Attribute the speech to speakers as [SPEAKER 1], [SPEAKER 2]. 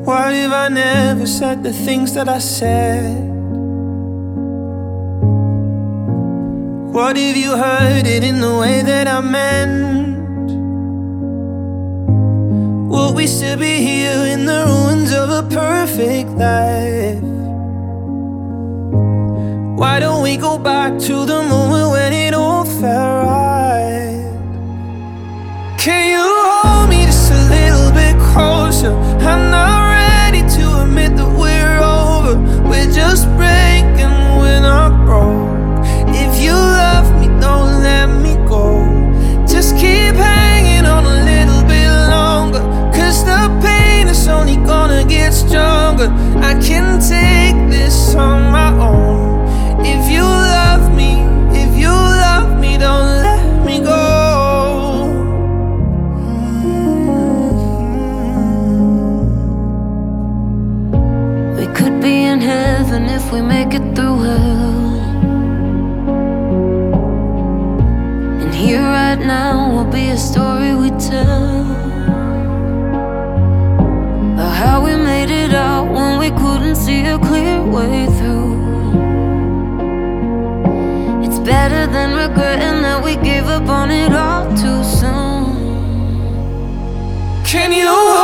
[SPEAKER 1] What if I never said the things that I said? What if you heard it in the way that I meant? Would we still be here in the ruins of a perfect life? Why don't we go back to the moment when it all felt right? Can you hold me just a little bit closer? I'm not ready to admit that we're over. We're just breaking, we're not broke. If you love me, don't let me go. Just keep hanging on a little bit longer, 'cause the pain is only gonna get stronger. I can take this on my own. If you love me, don't let me go.
[SPEAKER 2] We could be in heaven if we make it through hell. And here right now will be a story we tell about how we made it out when we couldn't see a clear way through. It's better than regretting that we gave up on it all too soon.
[SPEAKER 1] Can you